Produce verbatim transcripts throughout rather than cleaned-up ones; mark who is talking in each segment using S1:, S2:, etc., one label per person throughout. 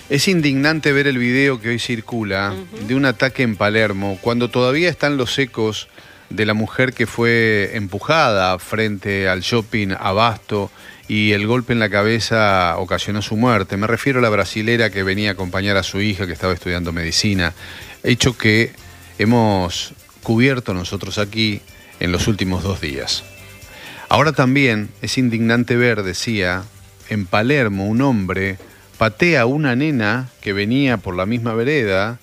S1: Es indignante ver el video que hoy circula uh-huh. de un ataque en Palermo, cuando todavía están los ecos de la mujer que fue empujada frente al shopping Abasto y el golpe en la cabeza ocasionó su muerte. Me refiero a la brasilera que venía a acompañar a su hija que estaba estudiando medicina, hecho que hemos cubierto nosotros aquí en los últimos dos días. Ahora también es indignante ver, decía, en Palermo un hombre patea a una nena que venía por la misma vereda.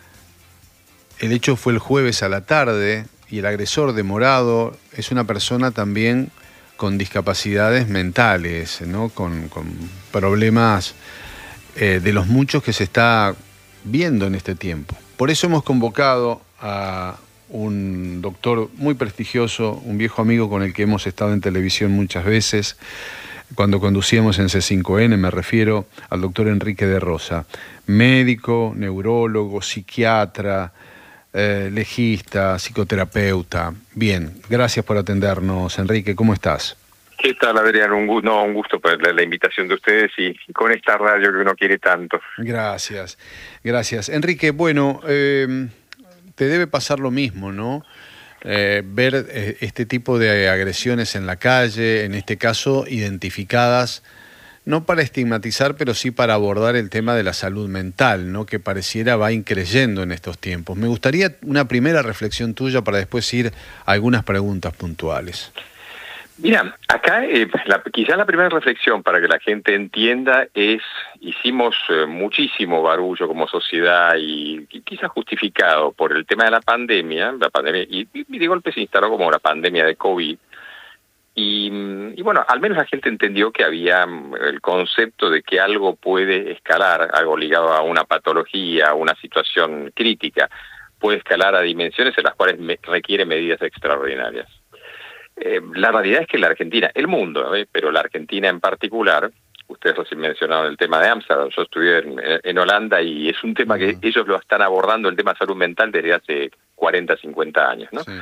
S1: El hecho fue el jueves a la tarde y el agresor demorado es una persona también con discapacidades mentales, ¿no? Con, con problemas eh, de los muchos que se está viendo en este tiempo. Por eso hemos convocado a un doctor muy prestigioso, un viejo amigo con el que hemos estado en televisión muchas veces, cuando conducíamos en C cinco N, me refiero al doctor Enrique de Rosa, médico, neurólogo, psiquiatra, eh, legista, psicoterapeuta. Bien, gracias por atendernos, Enrique, ¿cómo estás?
S2: ¿Qué tal, Adrián? Un gusto, no, un gusto por la, la invitación de ustedes y, y con esta radio que uno quiere tanto.
S1: Gracias, gracias. Enrique, bueno, eh, te debe pasar lo mismo, ¿no? Eh, ver eh, este tipo de agresiones en la calle, en este caso identificadas, no para estigmatizar, pero sí para abordar el tema de la salud mental, ¿no? Que pareciera va increyendo en estos tiempos. Me gustaría una primera reflexión tuya para después ir a algunas preguntas puntuales.
S2: Mira, acá eh, la, quizás la primera reflexión para que la gente entienda es, hicimos eh, muchísimo barullo como sociedad y, y quizás justificado por el tema de la pandemia, la pandemia y, y de golpe se instaló como la pandemia de COVID. Y, y bueno, al menos la gente entendió que había el concepto de que algo puede escalar, algo ligado a una patología, a una situación crítica, puede escalar a dimensiones en las cuales me, requiere medidas extraordinarias. Eh, la realidad es que la Argentina, el mundo, ¿eh? pero la Argentina en particular, ustedes recién mencionaron el tema de Ámsterdam, yo estudié en, en Holanda y es un tema que ellos lo están abordando, el tema de salud mental, desde hace cuarenta, cincuenta años, ¿no? Sí.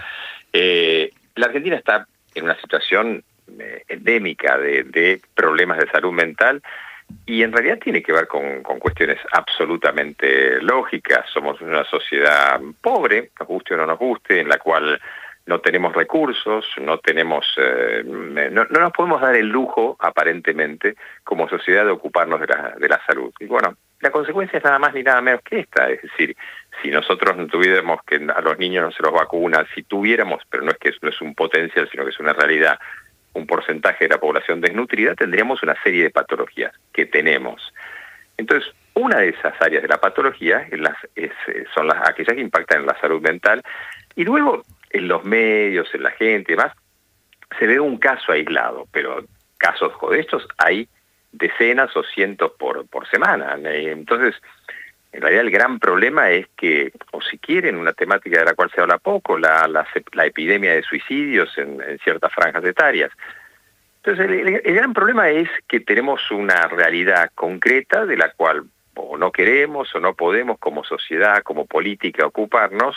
S2: Eh, la Argentina está en una situación eh, endémica de, de problemas de salud mental y en realidad tiene que ver con, con cuestiones absolutamente lógicas. Somos una sociedad pobre, nos guste o no nos guste, en la cual no tenemos recursos, no tenemos, eh, no, no nos podemos dar el lujo, aparentemente, como sociedad de ocuparnos de la, de la salud. Y bueno, la consecuencia es nada más ni nada menos que esta, es decir, si nosotros no tuviéramos que a los niños no se los vacunan, si tuviéramos, pero no es que no es un potencial, sino que es una realidad, un porcentaje de la población desnutrida, tendríamos una serie de patologías que tenemos. Entonces, una de esas áreas de la patología es las, es, son las aquellas que impactan en la salud mental, y luego en los medios, en la gente y demás, se ve un caso aislado, pero casos de estos hay decenas o cientos por, por semana. Entonces, en realidad el gran problema es que, o si quieren, una temática de la cual se habla poco, la, la, la epidemia de suicidios en, en ciertas franjas etarias. Entonces, el, el, el gran problema es que tenemos una realidad concreta de la cual o no queremos o no podemos como sociedad, como política, ocuparnos.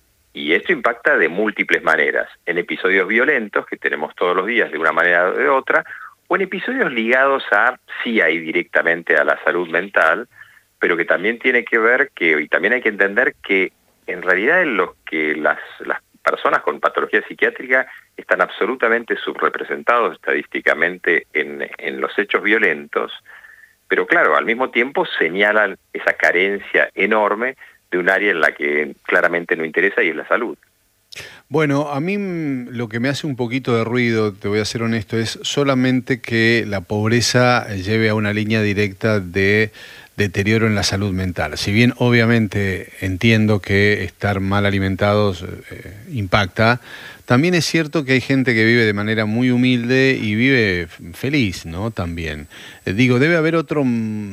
S2: Y esto impacta de múltiples maneras, en episodios violentos que tenemos todos los días de una manera o de otra, o en episodios ligados a, sí hay directamente a la salud mental, pero que también tiene que ver que, y también hay que entender que en realidad en los que las, las personas con patología psiquiátrica están absolutamente subrepresentados estadísticamente en, en los hechos violentos, pero claro, al mismo tiempo señalan esa carencia enorme de un área en la que claramente no interesa y es la salud.
S1: Bueno, a mí lo que me hace un poquito de ruido, te voy a ser honesto, es solamente que la pobreza lleve a una línea directa de deterioro en la salud mental. Si bien obviamente entiendo que estar mal alimentados eh, impacta, también es cierto que hay gente que vive de manera muy humilde y vive feliz, ¿no? También. Eh, digo, debe haber otro...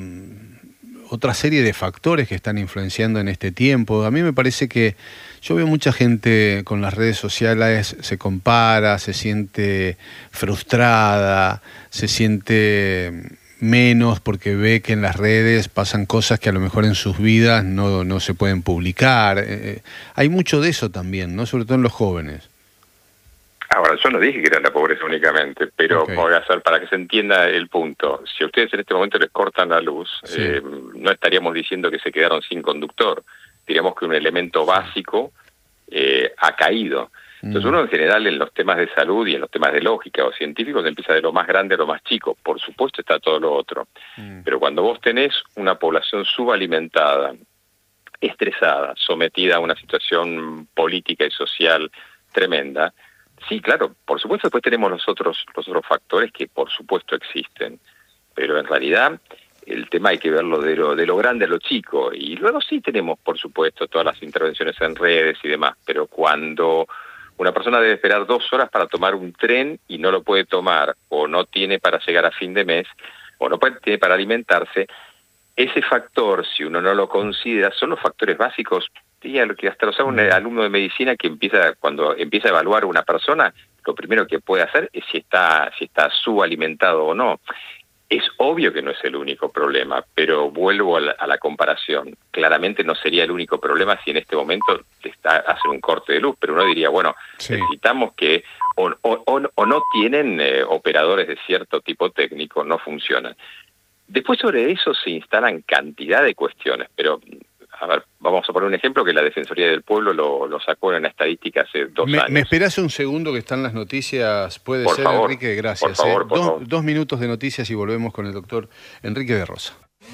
S1: otra serie de factores que están influenciando en este tiempo. A mí me parece que yo veo mucha gente con las redes sociales, se compara, se siente frustrada, se siente menos porque ve que en las redes pasan cosas que a lo mejor en sus vidas no, no se pueden publicar. Eh, hay mucho de eso también, ¿no? Sobre todo en los jóvenes.
S2: Ahora, yo no dije que era la pobreza únicamente, pero
S1: Okay.
S2: voy a hacer para que se entienda el punto. Si a ustedes en este momento les cortan la luz,
S1: Sí.
S2: eh, no estaríamos diciendo que se quedaron sin conductor. Diríamos que un elemento básico eh, ha caído. Entonces
S1: Mm.
S2: uno en general en los temas de salud y en los temas de lógica o científicos empieza de lo más grande a lo más chico. Por supuesto está todo lo otro.
S1: Mm.
S2: Pero cuando vos tenés una población subalimentada, estresada, sometida a una situación política y social tremenda, sí, claro, por supuesto después tenemos los otros, los otros factores que por supuesto existen, pero en realidad el tema hay que verlo de lo, de lo grande a lo chico, y luego sí tenemos por supuesto todas las intervenciones en redes y demás, pero cuando una persona debe esperar dos horas para tomar un tren y no lo puede tomar, o no tiene para llegar a fin de mes, o no puede, tiene para alimentarse, ese factor, si uno no lo considera, son los factores básicos. Sí, a lo que hasta lo sabe un alumno de medicina que empieza, cuando empieza a evaluar a una persona, lo primero que puede hacer es si está, si está subalimentado o no. Es obvio que no es el único problema, pero vuelvo a la, a la comparación. Claramente no sería el único problema si en este momento está hacer un corte de luz, pero uno diría, bueno,
S1: Sí.
S2: necesitamos que o, o, o, o no tienen eh, operadores de cierto tipo técnico, no funcionan. Después sobre eso se instalan cantidad de cuestiones, pero a ver, vamos a poner un ejemplo que la Defensoría del Pueblo lo, lo sacó en una estadística hace dos
S1: Me,
S2: años.
S1: ¿Me esperás un segundo que están las noticias? Puede
S2: Por
S1: ser,
S2: favor,
S1: Enrique, gracias.
S2: por favor,
S1: eh.
S2: por
S1: dos,
S2: favor.
S1: dos minutos de noticias y volvemos con el doctor Enrique de Rosa.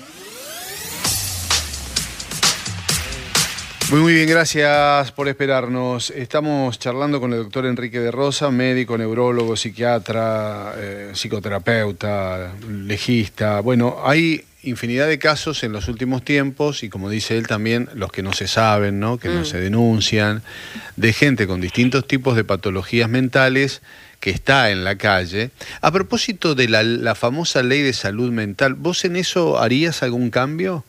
S1: Muy, muy bien, gracias por esperarnos. Estamos charlando con el doctor Enrique de Rosa, médico, neurólogo, psiquiatra, eh, psicoterapeuta, legista. Bueno, hay infinidad de casos en los últimos tiempos y, como dice él también, los que no se saben, ¿no? Que mm. no se denuncian, de gente con distintos tipos de patologías mentales que está en la calle. A propósito de la, la famosa ley de salud mental, ¿vos en eso harías algún cambio?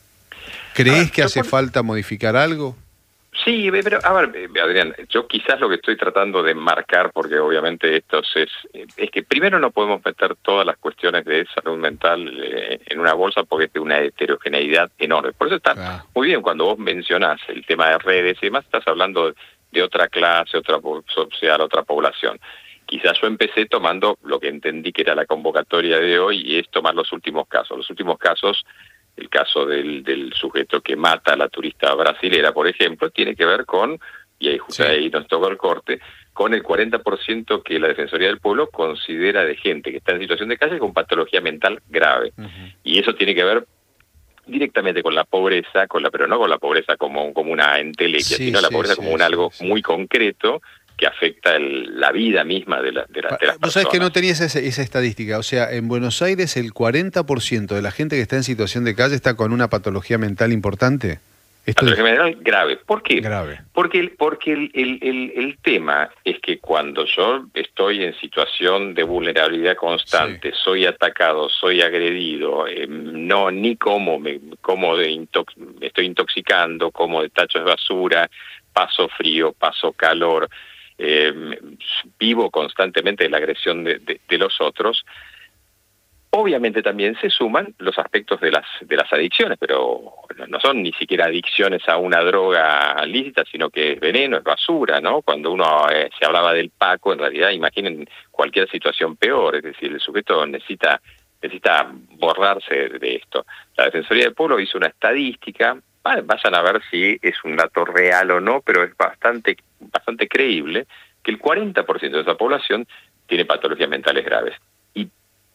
S1: ¿Crees que hace falta modificar algo?
S2: Sí, pero a ver, Adrián, yo quizás lo que estoy tratando de marcar, porque obviamente esto es, es que primero no podemos meter todas las cuestiones de salud mental eh, en una bolsa porque es de una heterogeneidad enorme. Por eso está ah. muy bien cuando vos mencionás el tema de redes y demás, estás hablando de otra clase, otra social, otra población. Quizás yo empecé tomando lo que entendí que era la convocatoria de hoy y es tomar los últimos casos. Los últimos casos, el caso del, del sujeto que mata a la turista brasilera, por ejemplo, tiene que ver con, y ahí justo sí. ahí nos tocó el corte, con el cuarenta por ciento que la Defensoría del Pueblo considera de gente que está en situación de calle con patología mental grave. Uh-huh. Y eso tiene que ver directamente con la pobreza, con la pero no con la pobreza como, como una entelequia, sí, sino sí, la pobreza sí, como un sí, algo sí. muy concreto que afecta el, la vida misma de, la, de, la, de las personas.
S1: Vos sabés que no tenías esa, esa estadística, o sea, en Buenos Aires el cuarenta por ciento de la gente que está en situación de calle está con una patología mental importante.
S2: Esto patología es... mental grave. ¿Por qué?
S1: Grave.
S2: Porque, el, porque el, el, el, el tema es que cuando yo estoy en situación de vulnerabilidad constante, sí. soy atacado, soy agredido, eh, no ni como, me, como de intox, me estoy intoxicando, como de tachos de basura, paso frío, paso calor, Eh, vivo constantemente de la agresión de, de, de los otros. Obviamente también se suman los aspectos de las de las adicciones, pero no son ni siquiera adicciones a una droga lícita, sino que es veneno, es basura, ¿no? Cuando uno eh, se hablaba del Paco, en realidad imaginen cualquier situación peor, es decir, el sujeto necesita necesita borrarse de, de esto. La Defensoría del Pueblo hizo una estadística. Vayan a ver si es un dato real o no, pero es bastante bastante creíble que el cuarenta por ciento de esa población tiene patologías mentales graves. ¿Y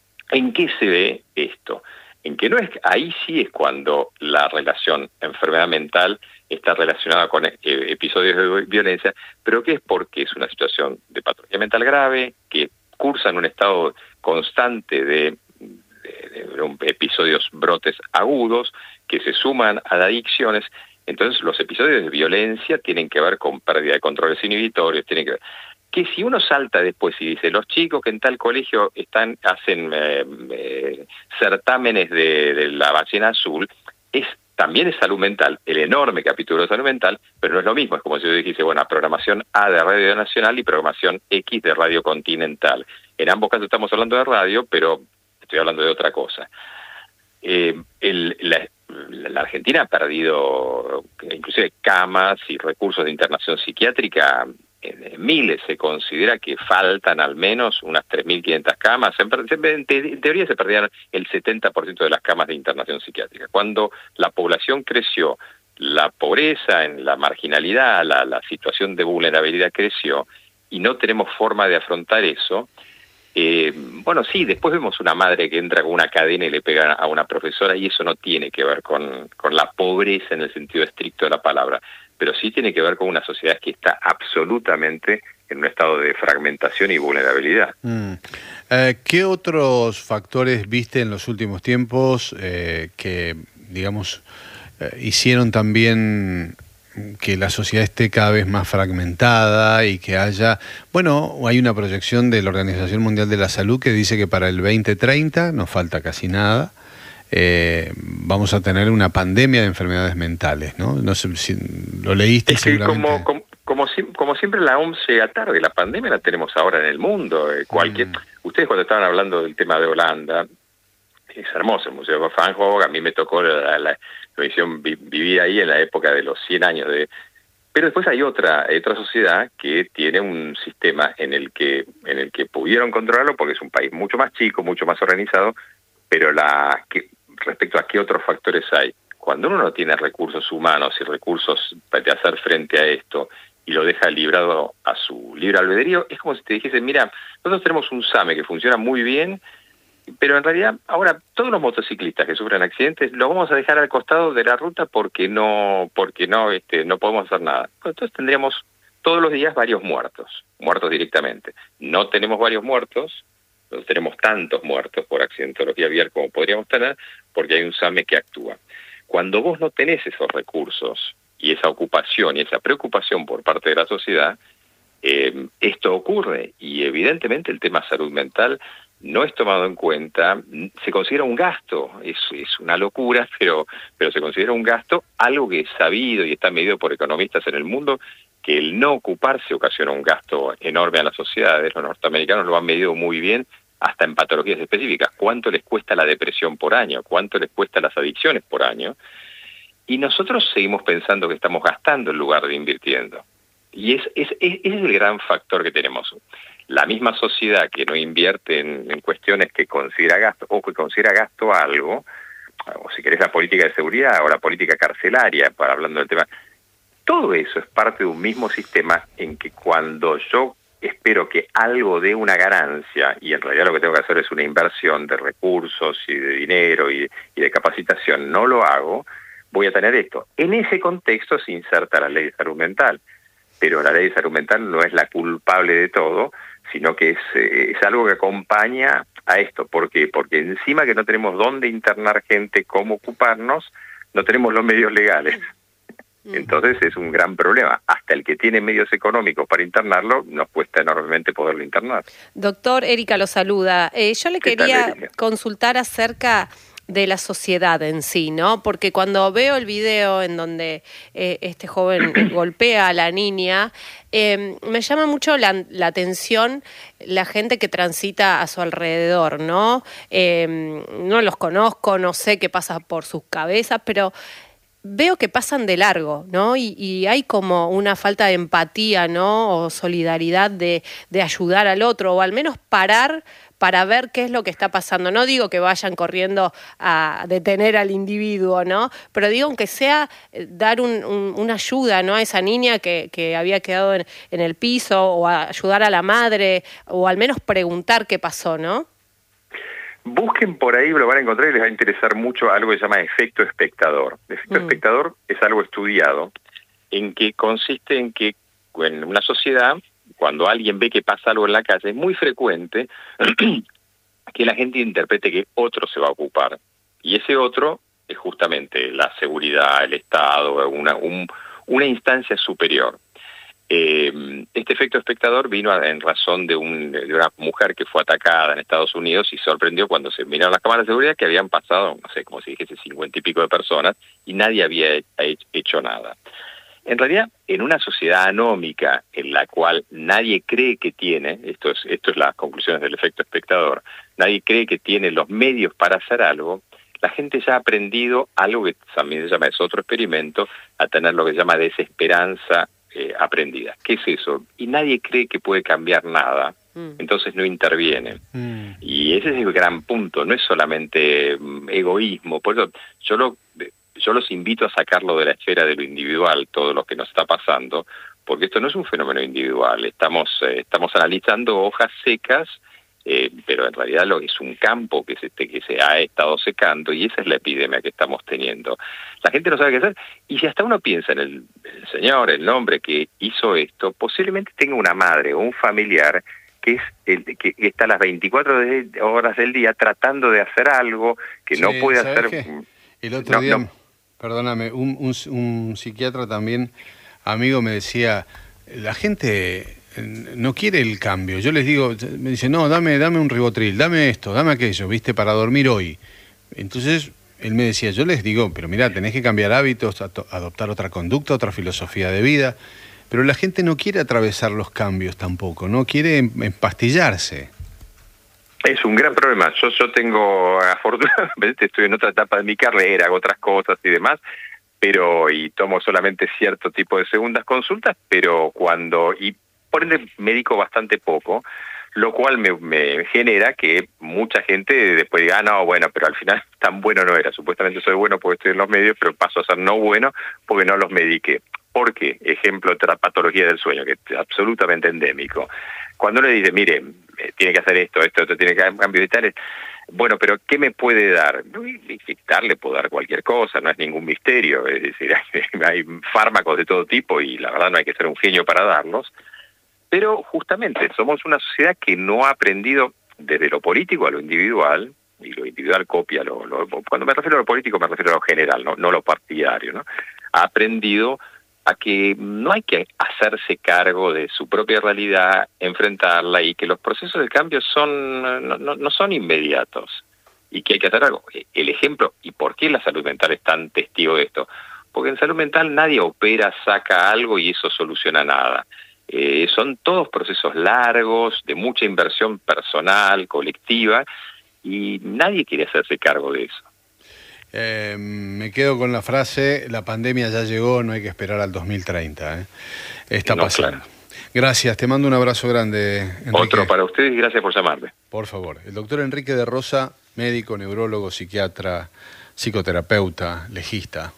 S2: en qué se ve esto? En que no es ahí sí es cuando la relación enfermedad mental está relacionada con eh, episodios de violencia, pero que es porque es una situación de patología mental grave, que cursa en un estado constante de, de, de episodios, brotes agudos, que se suman a adicciones. Entonces los episodios de violencia tienen que ver con pérdida de controles inhibitorios, tienen que ver que si uno salta después y dice los chicos que en tal colegio están hacen eh, eh, certámenes de, de la ballena azul, es también es salud mental, el enorme capítulo de salud mental, pero no es lo mismo, es como si yo dijese, bueno, programación A de Radio Nacional y programación X de Radio Continental. En ambos casos estamos hablando de radio, pero estoy hablando de otra cosa. Eh, el, la, la Argentina ha perdido inclusive camas y recursos de internación psiquiátrica en miles, se considera que faltan al menos unas tres mil quinientas camas. En, en, en teoría se perdieron el setenta por ciento de las camas de internación psiquiátrica. Cuando la población creció, la pobreza, en la marginalidad, la, la situación de vulnerabilidad creció, y no tenemos forma de afrontar eso. Eh, bueno, sí, después vemos una madre que entra con una cadena y le pega a una profesora, y eso no tiene que ver con, con la pobreza en el sentido estricto de la palabra, pero sí tiene que ver con una sociedad que está absolutamente en un estado de fragmentación y vulnerabilidad.
S1: Mm. Eh, ¿Qué otros factores viste en los últimos tiempos eh, que, digamos, eh, hicieron también que la sociedad esté cada vez más fragmentada y que haya, bueno, hay una proyección de la Organización Mundial de la Salud que dice que para el veinte treinta, nos falta casi nada, eh, vamos a tener una pandemia de enfermedades mentales, ¿no? No sé si lo leíste.
S2: Es que
S1: seguramente.
S2: como, como, como, como siempre la O M S llega tarde, la pandemia la tenemos ahora en el mundo. Eh, cualquier, mm. Ustedes cuando estaban hablando del tema de Holanda, es hermoso, el Museo Van Gogh, a mí me tocó la, la, la visión vi, vivir ahí en la época de los cien años de... Pero después hay otra otra sociedad que tiene un sistema en el que en el que pudieron controlarlo, porque es un país mucho más chico, mucho más organizado, pero la que, respecto a qué otros factores hay. Cuando uno no tiene recursos humanos y recursos para hacer frente a esto y lo deja librado a su libre albedrío, es como si te dijesen, mira, nosotros tenemos un SAME que funciona muy bien, pero en realidad ahora todos los motociclistas que sufren accidentes los vamos a dejar al costado de la ruta porque no porque no este no podemos hacer nada. Entonces tendríamos todos los días varios muertos, muertos directamente. No tenemos varios muertos, no tenemos tantos muertos por accidentología vial como podríamos tener, porque hay un SAME que actúa. Cuando vos no tenés esos recursos y esa ocupación y esa preocupación por parte de la sociedad, eh, esto ocurre, y evidentemente el tema salud mental no es tomado en cuenta, se considera un gasto, es, es una locura, pero, pero se considera un gasto, algo que es sabido y está medido por economistas en el mundo, que el no ocuparse ocasiona un gasto enorme a las sociedades. Los norteamericanos lo han medido muy bien, hasta en patologías específicas, cuánto les cuesta la depresión por año, cuánto les cuesta las adicciones por año, y nosotros seguimos pensando que estamos gastando en lugar de invirtiendo. Y es, es, es, es el gran factor que tenemos. La misma sociedad que no invierte en, en cuestiones que considera gasto, o que considera gasto algo, o si querés la política de seguridad o la política carcelaria, para hablando del tema, todo eso es parte de un mismo sistema en que cuando yo espero que algo dé una ganancia, y en realidad lo que tengo que hacer es una inversión de recursos y de dinero y, y de capacitación, no lo hago, voy a tener esto. En ese contexto se inserta la ley de salud mental, pero la ley de salud mental no es la culpable de todo, sino que es, eh, es algo que acompaña a esto. ¿Por qué? Porque encima que no tenemos dónde internar gente, cómo ocuparnos, no tenemos los medios legales. Entonces es un gran problema. Hasta el que tiene medios económicos para internarlo, nos cuesta enormemente poderlo internar.
S3: Doctor, Erika lo saluda. Eh, yo le quería tal, consultar acerca de la sociedad en sí, ¿no? Porque cuando veo el video en donde eh, este joven golpea a la niña, eh, me llama mucho la, la atención la gente que transita a su alrededor, ¿no? Eh, no los conozco, no sé qué pasa por sus cabezas, pero veo que pasan de largo, ¿no? Y, y hay como una falta de empatía, ¿no? O solidaridad de, de ayudar al otro, o al menos parar para ver qué es lo que está pasando. No digo que vayan corriendo a detener al individuo, ¿no? Pero digo, aunque sea dar un, un, una ayuda, ¿no? A esa niña que, que había quedado en, en el piso, o a ayudar a la madre, o al menos preguntar qué pasó, ¿no?
S2: Busquen por ahí, lo van a encontrar y les va a interesar mucho algo que se llama efecto espectador. El efecto mm. espectador es algo estudiado, en que consiste en que en una sociedad, cuando alguien ve que pasa algo en la calle, es muy frecuente que la gente interprete que otro se va a ocupar. Y ese otro es justamente la seguridad, el Estado, una, un, una instancia superior. Eh, este efecto espectador vino a, en razón de, un, de una mujer que fue atacada en Estados Unidos y sorprendió cuando se miraron las cámaras de seguridad que habían pasado, no sé, como si dijese cincuenta y pico de personas y nadie había hecho nada. En realidad, en una sociedad anómica en la cual nadie cree que tiene, esto es, esto es las conclusiones del efecto espectador, nadie cree que tiene los medios para hacer algo, la gente ya ha aprendido algo que también se llama, es otro experimento, a tener lo que se llama desesperanza eh, aprendidas. ¿Qué es eso? Y nadie cree que puede cambiar nada, entonces no interviene. Mm. Y ese es el gran punto, no es solamente um, egoísmo. Por eso yo, lo, yo los invito a sacarlo de la esfera de lo individual, todo lo que nos está pasando, porque esto no es un fenómeno individual. Estamos, eh, estamos analizando hojas secas, eh, pero en realidad lo es un campo que se, que se ha estado secando, y esa es la epidemia que estamos teniendo. La gente no sabe qué hacer, y si hasta uno piensa en el, el señor, el hombre que hizo esto, posiblemente tenga una madre o un familiar que es el que está las veinticuatro horas del día tratando de hacer algo que sí, no puede hacer.
S1: Qué? El otro no, día, no. perdóname, un, un, un psiquiatra también, amigo, me decía, la gente no quiere el cambio. Yo les digo, me dice, no, dame, dame un ribotril, dame esto, dame aquello, viste, para dormir hoy. Entonces, él me decía, yo les digo, pero mirá, tenés que cambiar hábitos, adoptar otra conducta, otra filosofía de vida. Pero la gente no quiere atravesar los cambios tampoco, no quiere empastillarse.
S2: Es un gran problema. Yo, yo tengo, afortunadamente, estoy en otra etapa de mi carrera, hago otras cosas y demás, pero y tomo solamente cierto tipo de segundas consultas, pero cuando, y por ende medico bastante poco, lo cual me, me genera que mucha gente después diga, ah, no, bueno, pero al final tan bueno no era. Supuestamente soy bueno porque estoy en los medios, pero paso a ser no bueno porque no los mediqué. ¿Por qué? Ejemplo de la patología del sueño, que es absolutamente endémico. Cuando le dice, mire, tiene que hacer esto, esto, esto, tiene que hacer cambios vitales, bueno, pero ¿qué me puede dar? Dictar le puedo dar cualquier cosa, no es ningún misterio, es decir, hay, hay fármacos de todo tipo y la verdad no hay que ser un genio para darlos, pero justamente somos una sociedad que no ha aprendido desde lo político a lo individual, y lo individual copia, lo, lo, cuando me refiero a lo político me refiero a lo general, no, no lo partidario, ¿no? Ha aprendido a que no hay que hacerse cargo de su propia realidad, enfrentarla, y que los procesos de cambio son no, no, no son inmediatos y que hay que hacer algo. El ejemplo, ¿y por qué la salud mental es tan testigo de esto? Porque en salud mental nadie opera, saca algo y eso soluciona nada. Eh, son todos procesos largos, de mucha inversión personal, colectiva, y nadie quiere hacerse cargo de eso.
S1: Eh, me quedo con la frase, la pandemia ya llegó, no hay que esperar al dos mil treinta. ¿eh? Está no, pasando. Claro. Gracias, te mando un abrazo grande, Enrique.
S2: Otro para ustedes y gracias por llamarme.
S1: Por favor. El doctor Enrique de Rosa, médico, neurólogo, psiquiatra, psicoterapeuta, legista.